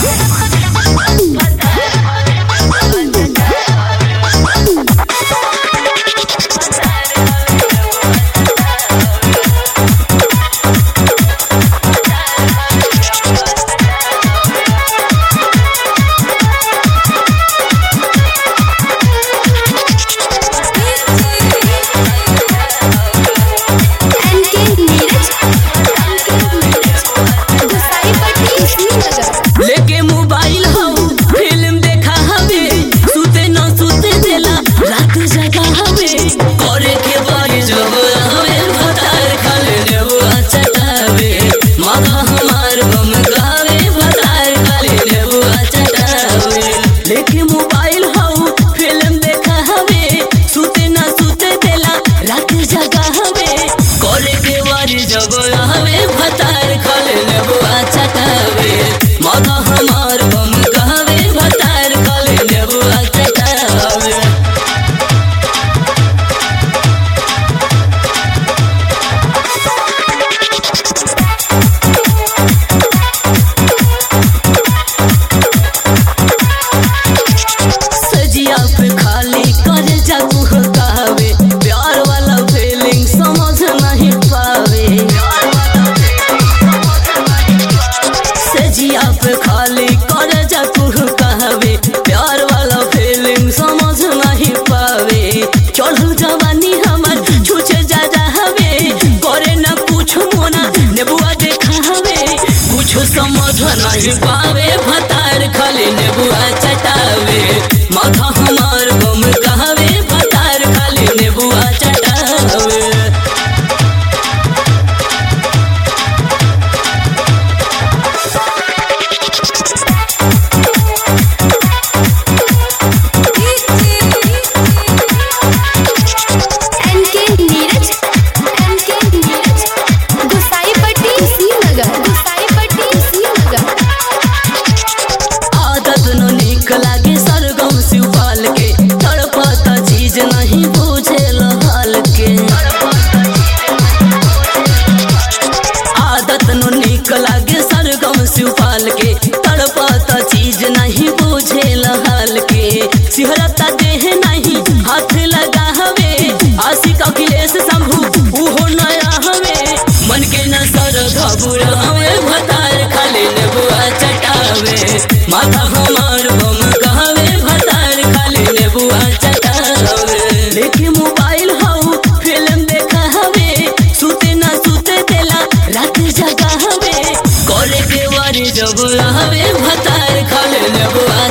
नहीं पावे भतार खाली नेबुआ चटावे माथा हमार बम कहवे भतार खाली नेबुआ चटावे। सिहरता देह नहीं हाथ लगा हवे आशिक अखिलेश शंभू उहो नया हवे मन के न सर घबुरा हवे भतार खाली नेबुआ चटावे माथा हमार बम कहवे भतार खाली नेबुआ चटावे। लेके मोबाइल हऊ फिल्म देखा हवे सुते न सुते देला रात जगा हवे करे के वारी जब हवे भतार खाली नेबुआ